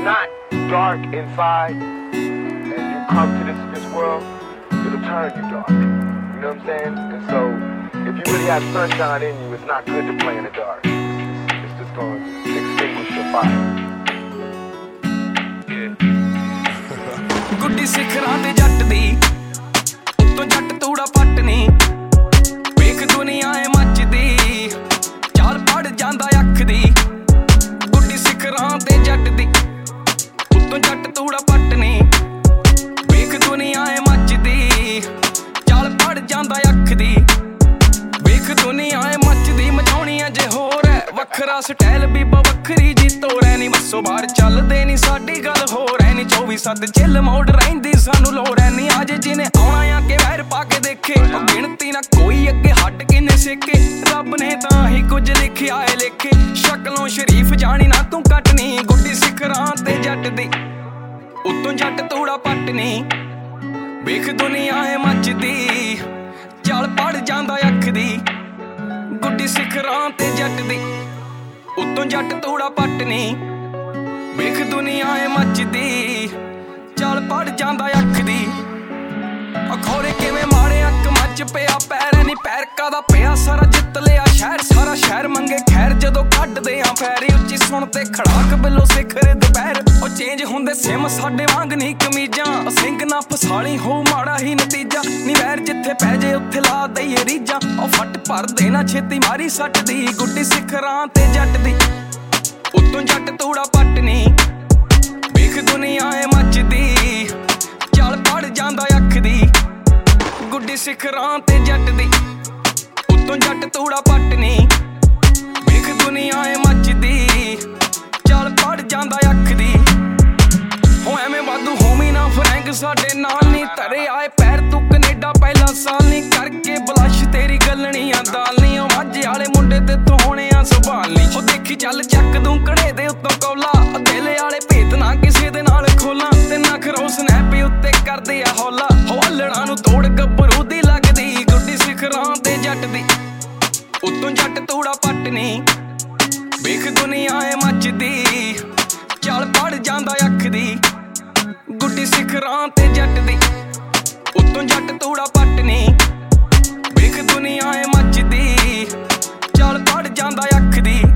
not dark inside and you come to this world, it'll turn you dark. You know what I'm saying? And so if you really have sunshine in you, it's not good to play in the dark. It's just going to extinguish your fire. ਗੁੱਡੀ ਸਿਖਰਾਂ ਤੇ ਜੱਟ ਦੀ ਉੱਤੋਂ ਜੱਟ ਤੂੜਾ ਪੱਟ ਨੀ ਵੇਖ ਦੁਨੀਆ ਏ ਮੱਚਦੀ ਚਾਲ ਪੜ ਜਾਂਦਾ ਅੱਖ ਦੀ ਗੁੱਡੀ ਸਿਖਰਾਂ ਤੇ ਜੱਟ ਦੀ ਉੱਤੋਂ ਜੱਟ ਤੂੜਾ ਪੱਟ ਨੀ ਵੇਖ ਦੁਨੀਆ ਏ ਮੱਚਦੀ ਚਾਲ ਪੜ ਜਾਂਦਾ ਅੱਖ ਦੀ ਵੇਖ ਦੁਨੀਆ ਏ ਮੱਚਦੀ ਮਚਾਉਣੀ ਅਜੇ ਹੋਰ ਐ ਵੱਖਰਾ ਸਟਾਈਲ ਬੀਬਾ ਵੱਖਰੀ ਜੀ ਤੋੜੈ ਨੀ ਬੱਸੋਂ ਬਾਹਰ ਚੱਲਦੇ ਨੀ ਸਾਡੀ ਗੱਲ ਹੋਰ ਐ ਨੀ 24/7 ਚਿੱਲ ਮੋੜ ਰਹਿੰਦੀ ਸਾਨੂੰ ਲੋੜ ਐ ਨੀ ਅੱਜ ਜਿਹਨੇ ਆਉਣਾ ਆ ਕੇ ਵੈਰ ਪਾ ਕੇ ਦੇਖੇ ਗਿਣਤੀ ਨਾ ਕੋਈ ਅੱਗੇ ਹੱਟ ਕਿੰਨੇ ਸੇਕੇ ਰੱਬ ਨੇ ਤਾਂ ਹੀ ਕੁਝ ਲਿਖਿਆ ਏ ਲੇਖੇ ਸ਼ਕਲੋਂ ਸ਼ਰੀਫ ਜਾਣੀ ਨਾ ਤੂੰ ਕੱਟਣੀ ਗੁੱਡੀ ਸਿਖਰਾਂ ਤੇ ਜੱਟ ਦੀ ਉੱਤੋਂ ਜੱਟ ਤੂੜਾ ਪੱਟ ਨੀ ਵੇਖ ਦੁਨੀਆ ਏ ਮੱਚਦੀ ਚੱਲ ਪੜ ਜਾਂਦਾ ਅੱਖ ਦੀ ਗੁੱਡੀ ਸਿਖਰਾਂ ਤੇ ਜੱਟ ਦੀ ਉੱਤੋਂ ਜੱਟ ਤੂੜਾ ਪੱਟ ਨੀ ਵੇਖ ਦੁਨੀਆ ਏ ਮੱਚਦੀ ਚੱਲ ਪੜ ਜਾਂਦਾ ਅੱਖ ਦੀ ਅਖੌਰੇ ਕਿਵੇਂ ਮਾਰੇ ਅੱਖ ਮੱਚ ਪਿਆ ਪੈਰ ਨੀ ਪੈਰਕਾ ਦਾ ਪਿਆ ਸਾਰਾ ਜਿੱਤ ਲਿਆ ਸ਼ਹਿਰ ਸਾਰਾ ਸ਼ਹਿਰ ਮੰਗੇ ਖੈਰ ਜਦੋਂ ਕੱਢਦੇ ਆ ਫੈਰੀ ਉੱਚੀ ਸੁਣ ਤੇ ਖੜਾਕ ਬਿੱਲੋ ਸਿਖਰ ਦੁਪਹਿਰ ਉਹ ਚੇਂਜ ਹੁੰਦੇ ਸਿਮ ਸਾਡੇ ਵਾਂਗ ਨੀ ਕਮੀਜ਼ਾਂ ਸਿੰਘ ਨਾ ਫਸਾਲੀ ਹੋ ਮਾੜਾ ਹੀ ਨਤੀਜਾ ਨੀ ਵੈਰ ਜਿੱਥੇ ਪੈ ਜੇ ਉੱਥੇ ਲਾ ਦਈਏ ਰੀਜਾਂ ਉਹ ਫੱਟ ਭਰਦੇ ਨਾ ਛੇਤੀ ਮਾਰੀ ਸੱਟ ਦੀ ਗੁੱਡੀ ਸਿਖਰਾਂ ਤੇ ਜੱਟ ਦੀ ਉੱਤੋਂ ਜੱਟ ਤੂੜਾ ਪੱਟ ਨੀ ਵੇਖ ਦੁਨੀਆ ਏ ਮੱਚਦੀ ਚੱਲ ਪੜ ਜਾਂਦਾ ਅੱਖ ਦੀ ਗੁੱਡੀ ਸਿਖਰਾਂ ਤੇ ਜੱਟ ਦੀ ਉੱਤੋਂ ਜੱਟ ਤੂੜਾ ਪੱਟ ਨੀ ਵੇਖ ਦੁਨੀਆ ਏ ਮੱਚਦੀ ਚੱਲ ਪੜ ਜਾਂਦਾ ਅੱਖ ਦੀ ਹੋ ਐਵੇਂ ਵਾਧੂ ਹੋਮੀ ਨਾ ਫਰੈਂਕ ਸਾਡੇ ਨਾਲ ਨੀ ਧਰੇ ਆਏ ਪੈਰ ਤੂੰ ਕੈਨੇਡਾ ਪਹਿਲਾ ਸਾਲ ਨੀ ਕਰਕੇ ਬਲਸ਼ ਤੇਰੀ ਗੱਲਣੀਆਂ ਦਾਲ ਨੀ ਉਹ ਮਾਝੇ ਵਾਲੇ ਮੁੰਡੇ ਤੇ ਤੂੰ ਹੋਣੇ ਆ ਸੰਭਾਲ ਨੀ ਉਹ ਦੇਖੀ ਚੱਲ ਚੱਕ ਦੂੰ ਕੜੇ ਦੇ ਉੱਤੋਂ ਕੌਲਾ ਦਿਲ ਵਾਲੇ ਭੇਤ ਨਾ ਕਿਸੇ ਦੇ ਨਾਲ ਖੋਲਾਂ ਤੇ ਨਾ ਖਰੋ ਸਨੈਪ ਉੱਤੇ ਕਰਦੇ ਆ ਹੌਲਾ ਹੋ ਅਲੜਾਂ ਨੂੰ ਤੋੜ ਗੱਭਰੂ ਦੀ ਲੱਗਦੀ ਗੁੱਡੀ ਸਿਖਰਾਂ ਤੇ ਜੱਟ ਦੀ ਉੱਤੋਂ ਜੱਟ ਤੂੜਾ ਪੱਟ ਨੀ ਵੇਖ ਦੁਨੀਆ ਏ ਮੱਚਦੀ ਚੱਲ ਪੜ ਜਾਂਦਾ ਅੱਖ ਦੀ ਗੁੱਡੀ ਸਿਖਰਾਂ ਤੇ ਜੱਟ ਦੀ ਉੱਤੋਂ ਜੱਟ ਤੂੜਾ ਪੱਟ ਨੀ ਵੇਖ ਦੁਨੀਆ ਏ ਮੱਚਦੀ ਚੱਲ ਪੜ ਜਾਂਦਾ ਅੱਖ ਦੀ